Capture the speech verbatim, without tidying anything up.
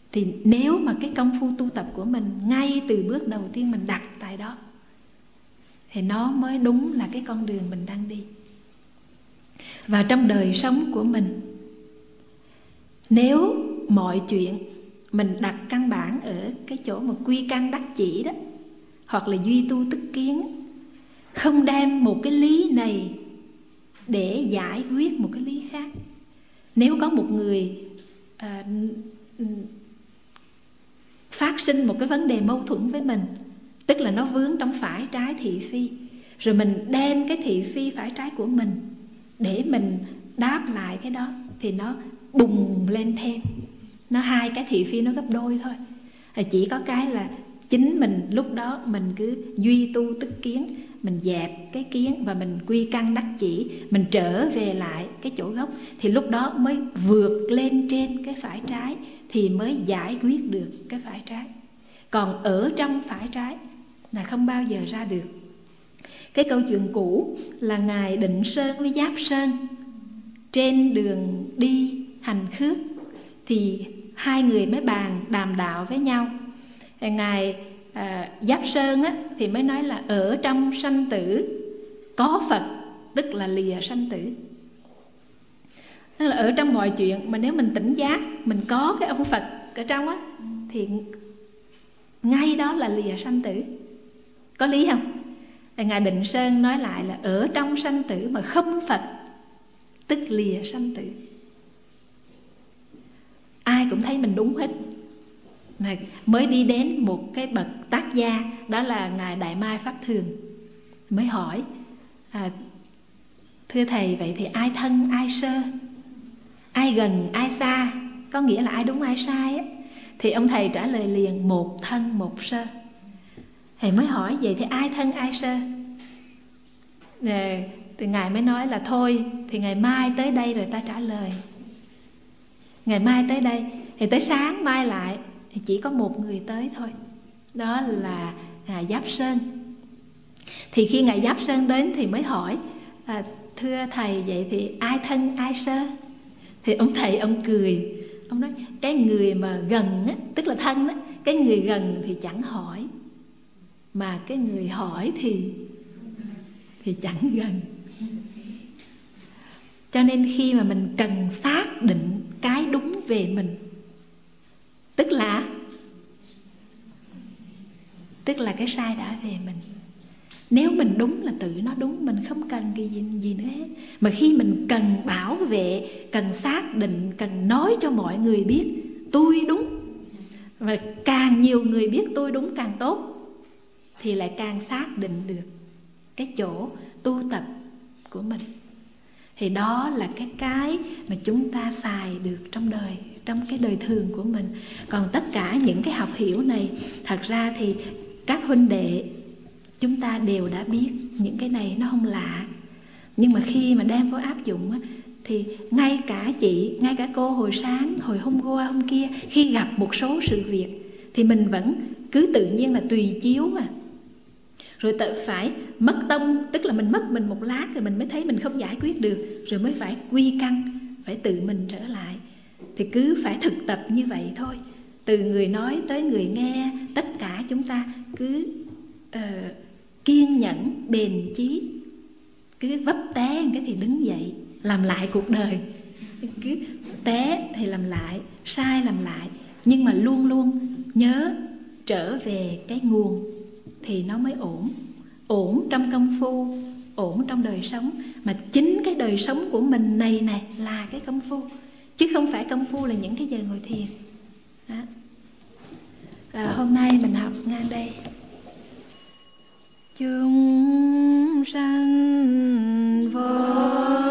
Thì nếu mà cái công phu tu tập của mình ngay từ bước đầu tiên mình đặt tại đó, thì nó mới đúng là cái con đường mình đang đi. Và trong đời sống của mình, nếu mọi chuyện mình đặt căn bản ở cái chỗ mà quy căn đắc chỉ đó, hoặc là duy tu tức kiến, không đem một cái lý này để giải quyết một cái lý khác. Nếu có một người à, phát sinh một cái vấn đề mâu thuẫn với mình, tức là nó vướng trong phải trái thị phi, rồi mình đem cái thị phi phải trái của mình để mình đáp lại cái đó, thì nó bùng lên thêm. Nó hai cái thị phi nó gấp đôi thôi. Chỉ có cái là chính mình lúc đó mình cứ duy tu tức kiến, mình dẹp cái kiến và mình quy căn đắc chỉ, mình trở về lại cái chỗ gốc, thì lúc đó mới vượt lên trên cái phải trái, thì mới giải quyết được cái phải trái. Còn ở trong phải trái là không bao giờ ra được. Cái câu chuyện cũ là Ngài Định Sơn với Giáp Sơn trên đường đi hành khước, thì hai người mới bàn đàm đạo với nhau. Ngài à, Giáp Sơn á, thì mới nói là ở trong sanh tử có Phật, tức là lìa sanh tử. Tức là ở trong mọi chuyện mà nếu mình tỉnh giác, mình có cái ông Phật ở trong á, thì ngay đó là lìa sanh tử. Có lý không? Ngài Định Sơn nói lại là ở trong sanh tử mà không Phật, tức lìa sanh tử. Ai cũng thấy mình đúng hết. Mới đi đến một cái bậc tác gia, đó là Ngài Đại Mai Pháp Thường, mới hỏi à, thưa Thầy, vậy thì ai thân ai sơ, ai gần ai xa, có nghĩa là ai đúng ai sai á? Thì ông Thầy trả lời liền: một thân một sơ. Thầy mới hỏi vậy thì ai thân ai sơ? à, Thì Ngài mới nói là thôi, thì ngày mai tới đây rồi ta trả lời. Ngày mai tới đây, thì tới sáng mai lại thì chỉ có một người tới thôi, đó là Ngài Giáp Sơn. Thì khi Ngài Giáp Sơn đến thì mới hỏi à, thưa Thầy, vậy thì ai thân ai sơ? Thì ông Thầy ông cười, ông nói cái người mà gần á, tức là thân á, cái người gần thì chẳng hỏi, mà cái người hỏi thì thì chẳng gần. Cho nên khi mà mình cần xác định cái đúng về mình, tức là tức là cái sai đã về mình. Nếu mình đúng là tự nó đúng, mình không cần cái gì, gì nữa hết. Mà khi mình cần bảo vệ, cần xác định, cần nói cho mọi người biết tôi đúng, và càng nhiều người biết tôi đúng càng tốt, thì lại càng xác định được cái chỗ tu tập của mình. Thì đó là cái cái mà chúng ta xài được trong đời, trong cái đời thường của mình. Còn tất cả những cái học hiểu này, thật ra thì các huynh đệ chúng ta đều đã biết những cái này, nó không lạ. Nhưng mà khi mà đem vô áp dụng á, thì ngay cả chị, ngay cả cô hồi sáng, hồi hôm qua hôm kia, khi gặp một số sự việc thì mình vẫn cứ tự nhiên là tùy chiếu mà. Rồi tự phải mất tâm, tức là mình mất mình một lát rồi mình mới thấy mình không giải quyết được, rồi mới phải quy căn, phải tự mình trở lại. Thì cứ phải thực tập như vậy thôi. Từ người nói tới người nghe, tất cả chúng ta cứ uh, kiên nhẫn, bền chí, cứ vấp té cái thì đứng dậy, làm lại cuộc đời. Cứ té thì làm lại, sai làm lại, nhưng mà luôn luôn nhớ trở về cái nguồn, thì nó mới ổn. Ổn trong công phu, ổn trong đời sống. Mà chính cái đời sống của mình này này là cái công phu, chứ không phải công phu là những cái giờ ngồi thiền đó. À, hôm nay mình học ngang đây. Chúng sanh vô